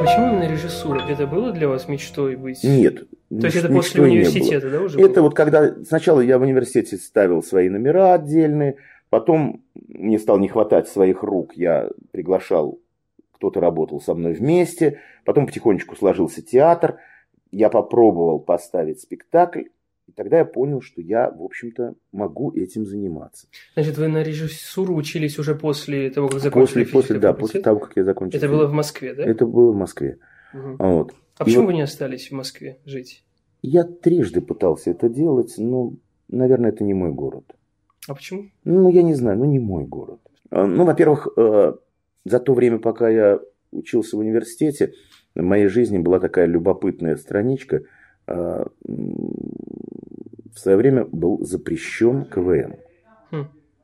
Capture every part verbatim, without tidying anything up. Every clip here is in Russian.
почему именно режиссура? Это было для вас мечтой быть? Нет. То есть это после университета, да, уже? Это было? Вот когда сначала я в университете ставил свои номера отдельные, потом мне стало не хватать своих рук, я приглашал, кто-то работал со мной вместе, потом потихонечку сложился театр, я попробовал поставить спектакль, и тогда я понял, что я, в общем-то, могу этим заниматься. Значит, вы на режиссуру учились уже после того, как закончили после, после, да, после того, как я закончил. Это было в Москве, да? Это было в Москве. Угу. Вот. А почему вот вы не остались в Москве жить? Я трижды пытался это делать, но, наверное, это не мой город. А почему? Ну, я не знаю, ну, не мой город. Ну, во-первых, за то время, пока я учился в университете, в моей жизни была такая любопытная страничка. В свое время был запрещен КВН. Хм.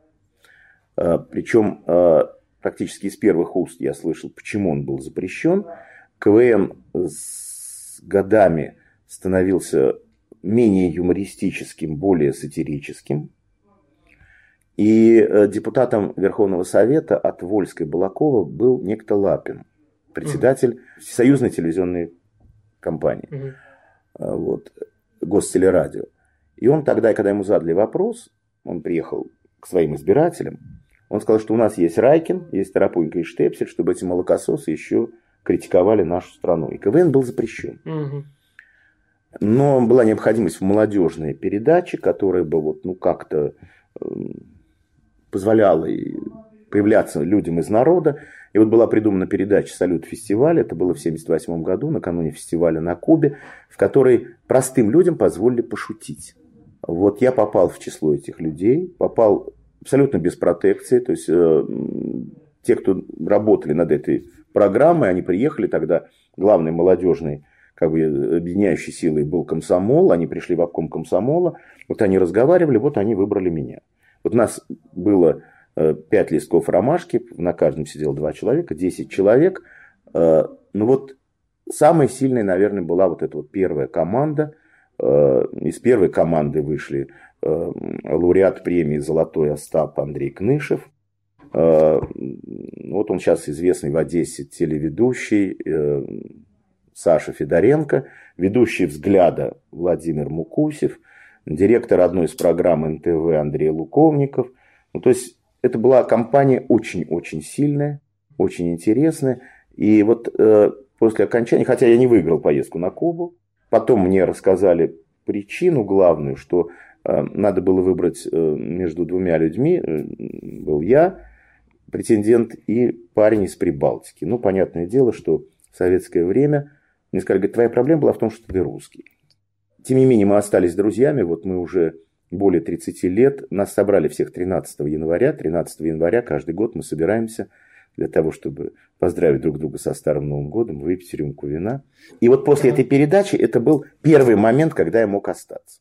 Причем практически из первых уст я слышал, почему он был запрещен. КВН с годами становился менее юмористическим, более сатирическим. И депутатом Верховного Совета от Вольской-Балакова был некто Лапин, председатель Всесоюзной телевизионной компании, угу. вот, Гостелерадио. И он тогда, когда ему задали вопрос, он приехал к своим избирателям, он сказал, что у нас есть Райкин, есть Тарапунька и Штепсель, чтобы эти молокососы еще критиковали нашу страну. И КВН был запрещен. Угу. Но была необходимость в молодежной передаче, которая бы вот, ну, как-то э, позволяла появляться людям из народа. И вот была придумана передача «Салют-фестиваль». Это было в семьдесят восьмом году, накануне фестиваля на Кубе, в которой простым людям позволили пошутить. Вот я попал в число этих людей, попал абсолютно без протекции. То есть э, те, кто работали над этой программой, они приехали тогда, главной молодежной, как бы объединяющей силой был комсомол, они пришли в обком комсомола, вот они разговаривали, вот они выбрали меня. Вот у нас было э, пять листков ромашки, на каждом сидело два человека, десять человек. Э, ну вот самой сильной, наверное, была вот эта вот первая команда. Э, из первой команды вышли э, лауреат премии «Золотой Остап» Андрей Кнышев. Э, вот он сейчас известный в Одессе телеведущий э, Саша Федоренко, ведущий «Взгляда» Владимир Мукусев, директор одной из программ эн тэ вэ Андрей Луковников. Ну, то есть это была компания очень-очень сильная, очень интересная. И вот э, после окончания, хотя я не выиграл поездку на Кубу, потом мне рассказали причину главную, что э, надо было выбрать э, между двумя людьми. Э, был я, претендент, и парень из Прибалтики. Ну, понятное дело, что в советское время мне сказали, говорит, твоя проблема была в том, что ты русский. Тем не менее, мы остались друзьями, вот мы уже более тридцати лет, нас собрали всех тринадцатого января, тринадцатого января каждый год мы собираемся для того, чтобы поздравить друг друга со Старым Новым годом, выпить рюмку вина. И вот после этой передачи это был первый момент, когда я мог остаться.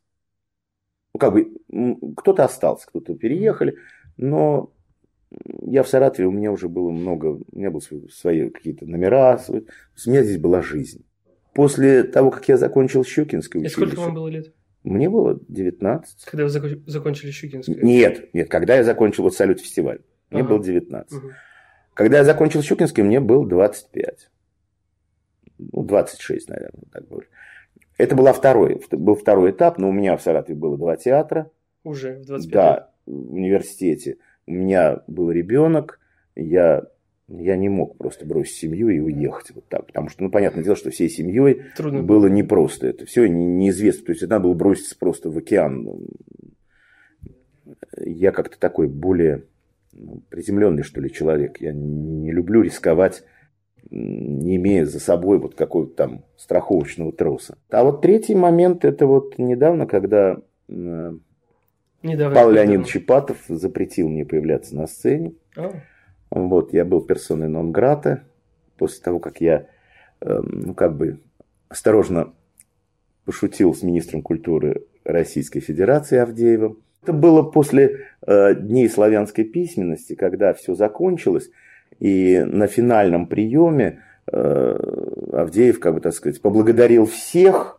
Ну, как бы, кто-то остался, кто-то переехали, но я в Саратове, у меня уже было много, у меня были свои какие-то номера, свои, у меня здесь была жизнь. После того, как я закончил Щукинское училище... И сколько вам было лет? Мне было девятнадцать. Когда вы закончили Щукинское? Нет, нет, когда я закончил вот «Салют-фестиваль», мне ага. было девятнадцать. Угу. Когда я закончил Щукинское, мне было двадцать пять. Ну, двадцать шесть, наверное, так говорю. Это была второй, был второй этап, но у меня в Саратове было два театра. Уже в двадцать пять да, лет? В университете. У меня был ребенок, я... Я не мог просто бросить семью и уехать вот так. Потому что, ну, понятное дело, что всей семьей Трудно было непросто. Это все неизвестно. То есть, надо было броситься просто в океан. Я как-то такой более ну, приземленный, что ли, человек. Я не люблю рисковать, не имея за собой вот какого-то там страховочного троса. А вот третий момент, это вот недавно, когда недавно, Павел Леонидович Ипатов запретил мне появляться на сцене. А. Вот, я был персоной нон-грата после того, как я, э, ну, как бы осторожно пошутил с министром культуры Российской Федерации Авдеевым. Это было после э, Дней славянской письменности, когда все закончилось, и на финальном приеме э, Авдеев, как бы так сказать, поблагодарил всех,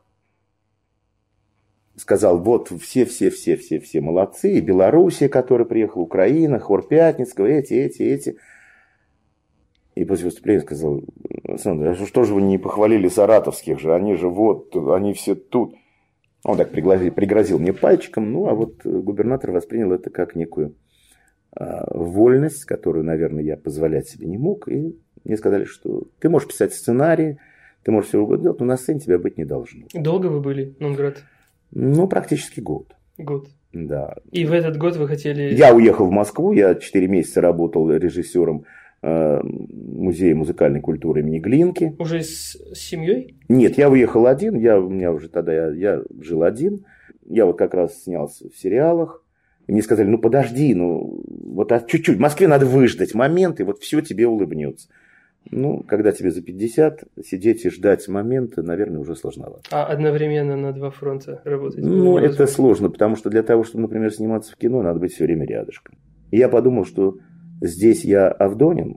сказал, вот все-все-все-все-все молодцы, и Белоруссия, которая приехала, Украина, хор Пятницкого, эти, эти, эти. И после выступления сказал: Александр, а что же вы не похвалили саратовских же? Они же вот, они все тут. Он так пригрозил, пригрозил мне пальчиком. Ну, а вот губернатор воспринял это как некую а, вольность, которую, наверное, я позволять себе не мог. И мне сказали, что ты можешь писать сценарии, ты можешь все угодно делать, но на сцене тебя быть не должно. Долго вы были, Нонград? Ну, практически год. Год. Да. И в этот год вы хотели... Я уехал в Москву, я четыре месяца работал режиссером э, музея музыкальной культуры имени Глинки. Уже с, с семьей? Нет, я уехал один, я, у меня уже тогда я, я жил один. Я вот как раз снялся в сериалах. И мне сказали: ну подожди, ну вот а чуть-чуть, в Москве надо выждать момент, и вот все тебе улыбнется. Ну, когда тебе за пятьдесят, сидеть и ждать момента, наверное, уже сложновато. А одновременно на два фронта работать? Ну, это сложно, потому что для того, чтобы, например, сниматься в кино, надо быть все время рядышком. И я подумал, что здесь я Авдонин,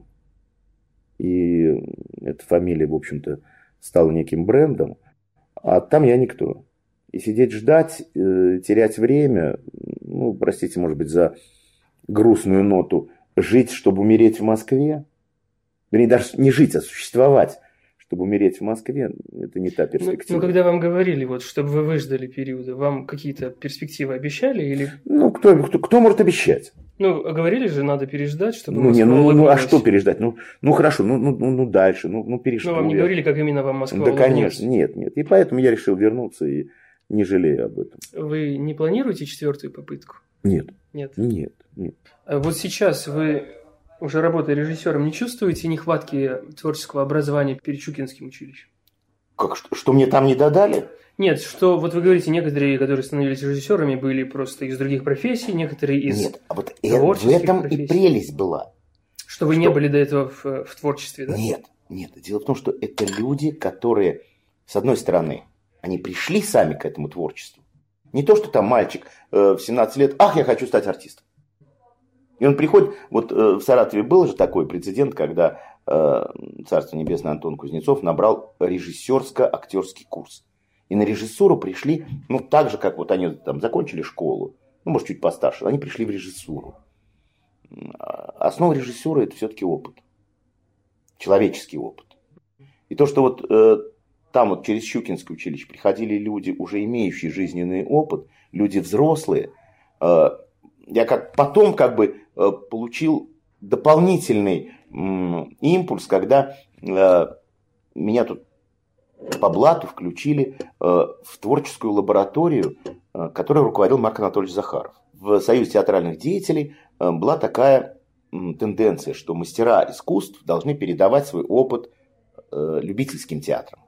и эта фамилия, в общем-то, стала неким брендом, а там я никто. И сидеть ждать, терять время, ну, простите, может быть, за грустную ноту, жить, чтобы умереть в Москве, вернее, даже не жить, а существовать, чтобы умереть в Москве, это не та перспектива. Ну, ну, когда вам говорили, вот, чтобы вы выждали периоды, вам какие-то перспективы обещали? Или... Ну, кто, кто, кто может обещать? Ну, говорили же, надо переждать, чтобы ну, Москва не, ну, улыбнулась. Ну, а что переждать? Ну, ну хорошо, ну, ну, ну дальше, ну, ну пережду. Ну, вам не я. говорили, как именно вам Москва Да, улыбнулась? конечно, нет, нет. И поэтому я решил вернуться и не жалею об этом. Вы не планируете четвертую попытку? Нет. Нет? Нет, нет. А вот сейчас вы... Уже работая режиссером, не чувствуете нехватки творческого образования перед Щукинским училищем? Как, что, что мне там не додали? Нет, что вот вы говорите, некоторые, которые становились режиссерами, были просто из других профессий, некоторые из Нет, а вот творческих в этом профессий. И прелесть была. Что вы что... не были до этого в, в творчестве, да? Нет, нет. Дело в том, что это люди, которые, с одной стороны, они пришли сами к этому творчеству. Не то, что там мальчик э, в семнадцать лет, ах, я хочу стать артистом. И он приходит, вот э, в Саратове был же такой прецедент, когда э, Царство Небесное Антон Кузнецов набрал режиссерско-актерский курс. И на режиссуру пришли, ну так же, как вот они там закончили школу, ну может чуть постарше, они пришли в режиссуру. Основа режиссуры это все-таки опыт, человеческий опыт. И то, что вот э, там вот через Щукинское училище приходили люди, уже имеющие жизненный опыт, люди взрослые, э, я как потом как бы э, получил дополнительный м, импульс, когда э, меня тут по блату включили э, в творческую лабораторию, э, которой руководил Марк Анатольевич Захаров. В Союзе театральных деятелей э, была такая э, тенденция, что мастера искусств должны передавать свой опыт э, любительским театрам.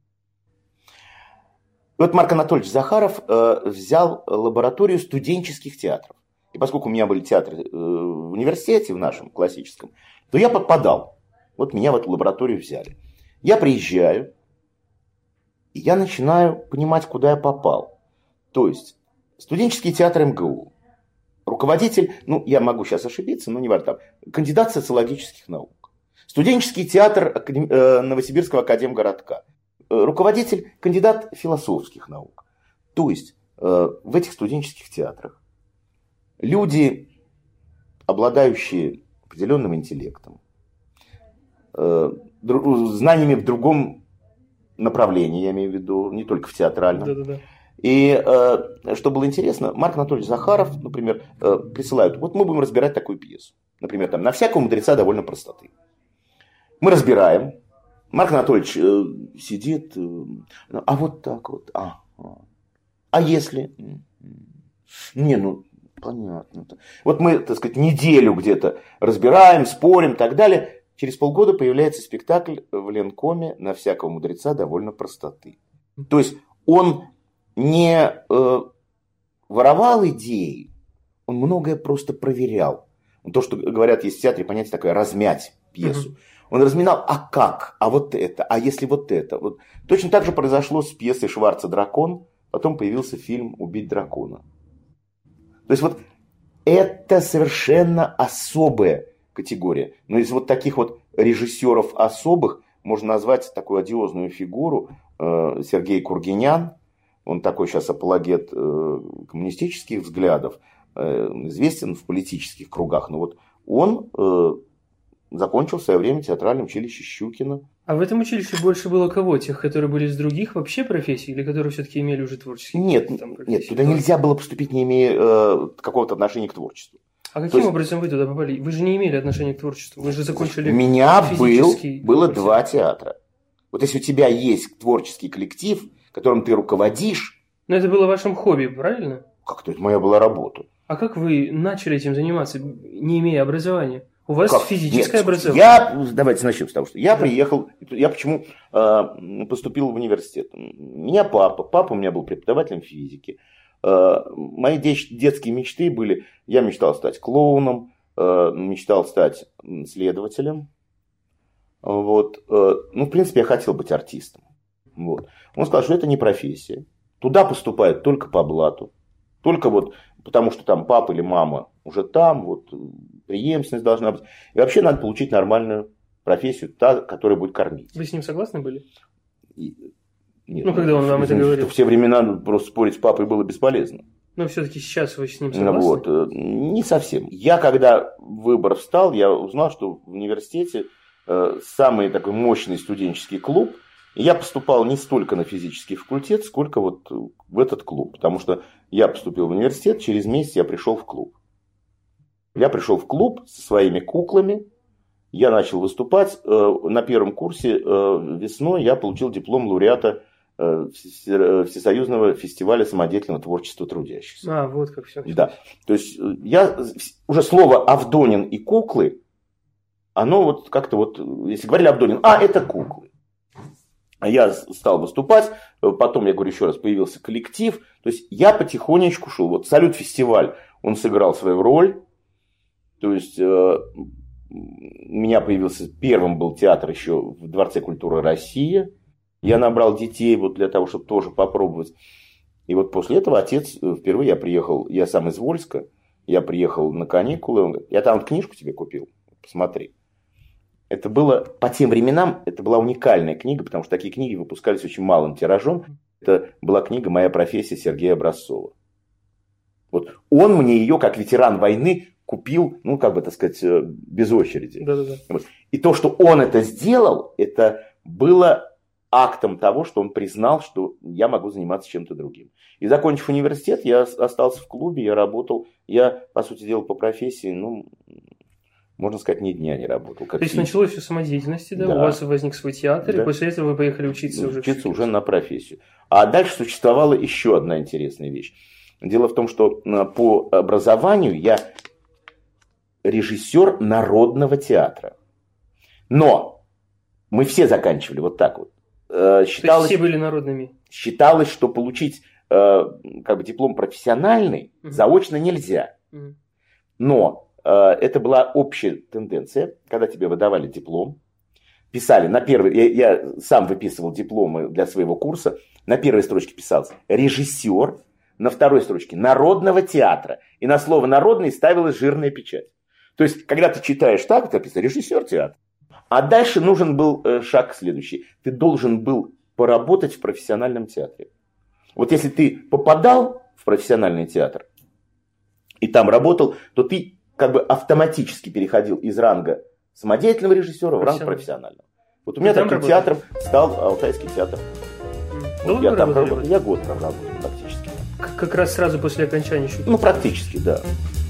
И вот Марк Анатольевич Захаров э, взял лабораторию студенческих театров. И поскольку у меня были театры э, в университете, в нашем классическом, то я подпадал. Вот меня в эту лабораторию взяли. Я приезжаю, и я начинаю понимать, куда я попал. То есть, студенческий театр эм гэ у. Руководитель, ну, я могу сейчас ошибиться, но не важно, там, кандидат социологических наук. Студенческий театр э, Новосибирского академгородка. Э, руководитель, кандидат философских наук. То есть, э, в этих студенческих театрах люди, обладающие определенным интеллектом, э, дру, знаниями в другом направлении, я имею в виду, не только в театральном. Да-да-да. И э, что было интересно, Марк Анатольевич Захаров, например, э, присылают, вот мы будем разбирать такую пьесу. Например, там, «На всякого мудреца довольно простоты». Мы разбираем. Марк Анатольевич э, сидит, э, а вот так вот, а, а, а если? Не, ну, понятно. Вот мы, так сказать, неделю где-то разбираем, спорим и так далее. Через полгода появляется спектакль в Ленкоме «На всякого мудреца довольно простоты». То есть он не э, воровал идеи, он многое просто проверял. То, что говорят, есть в театре понятие такое «размять пьесу». Угу. Он разминал, а как, а вот это, а если вот это. Вот. Точно так же произошло с пьесой Шварца «Дракон», потом появился фильм «Убить дракона». То есть вот это совершенно особая категория. Но из вот таких вот режиссеров особых можно назвать такую одиозную фигуру э, Сергей Кургинян. Он такой сейчас апологет э, коммунистических взглядов, э, известен в политических кругах. Но вот он э, закончил в свое время театральное училище Щукина. А в этом училище больше было кого? Тех, которые были из других вообще профессий, или которые все-таки имели уже творческие Нет, там, нет, туда нельзя было поступить, не имея э, какого-то отношения к творчеству. А каким есть... образом вы туда попали? Вы же не имели отношения к творчеству, вы же закончили У меня был, было курс. два театра. Вот если у тебя есть творческий коллектив, которым ты руководишь... Но это было вашим хобби, правильно? Как-то это моя была работа. А как вы начали этим заниматься, не имея образования? У вас как? Физическое Нет, образование. Я, давайте начнем с того, что я да. приехал, я почему э, поступил в университет. У меня папа, папа у меня был преподавателем физики. Э, мои детские мечты были, я мечтал стать клоуном, э, мечтал стать следователем. Вот. Э, ну, в принципе, я хотел быть артистом. Вот. Он сказал, что это не профессия. Туда поступают только по блату. Только вот потому, что там папа или мама уже там, вот преемственность должна быть. И вообще надо получить нормальную профессию, та, которая будет кормить. Вы с ним согласны были? И, нет, ну, когда он вам это говорил. В те времена просто спорить с папой было бесполезно. Но все-таки сейчас вы с ним согласны? Вот, не совсем. Я, когда выбор встал, я узнал, что в университете э, самый такой мощный студенческий клуб. И я поступал не столько на физический факультет, сколько вот в этот клуб. Потому что я поступил в университет, через месяц я пришел в клуб. Я пришел в клуб со своими куклами. Я начал выступать. На первом курсе весной я получил диплом лауреата Всесоюзного фестиваля самодеятельного творчества трудящихся. А, вот как все. Да. То есть я уже слово Авдонин и куклы, оно вот как-то вот, если говорили Авдонин, а, это куклы. Я стал выступать, потом, я говорю еще раз, появился коллектив. То есть я потихонечку шел. Вот Салют-фестиваль, он сыграл свою роль. То есть э, у меня появился, первым был театр еще в Дворце культуры «Россия». Я набрал детей вот для того, чтобы тоже попробовать. И вот после этого отец, впервые я приехал, я сам из Вольска, я приехал на каникулы. Он говорит, я там вот книжку тебе купил, посмотри. Это было, по тем временам, это была уникальная книга, потому что такие книги выпускались очень малым тиражом. Это была книга «Моя профессия» Сергея Образцова. Вот он мне ее, как ветеран войны, купил, ну, как бы, так сказать, без очереди. Да-да-да. Вот. И то, что он это сделал, это было актом того, что он признал, что я могу заниматься чем-то другим. И закончив университет, я остался в клубе, я работал. Я, по сути дела, по профессии, ну... можно сказать, ни дня не работал. То есть началось все с самодеятельности, да? да? У вас возник свой театр, да. И после этого вы поехали учиться уже. Учиться уже на профессию. А дальше существовала еще одна интересная вещь. Дело в том, что по образованию я режиссер народного театра. Но мы все заканчивали вот так вот. Считалось, То есть все были народными? Считалось, что получить как бы диплом профессиональный угу. заочно нельзя. Угу. Но это была общая тенденция, когда тебе выдавали диплом, писали на первый, я, я сам выписывал дипломы для своего курса, на первой строчке писался режиссер, на второй строчке народного театра, и на слово народный ставилась жирная печать. То есть, когда ты читаешь так, это написано режиссер театра. А дальше нужен был шаг следующий. Ты должен был поработать в профессиональном театре. Вот если ты попадал в профессиональный театр и там работал, то ты как бы автоматически переходил из ранга самодеятельного режиссера в ранг профессионального. Вот у меня таким работали? Театром стал Алтайский театр. Вот я там работал, я год там работал практически. Как раз сразу после окончания Щукина? Ну, практически, да.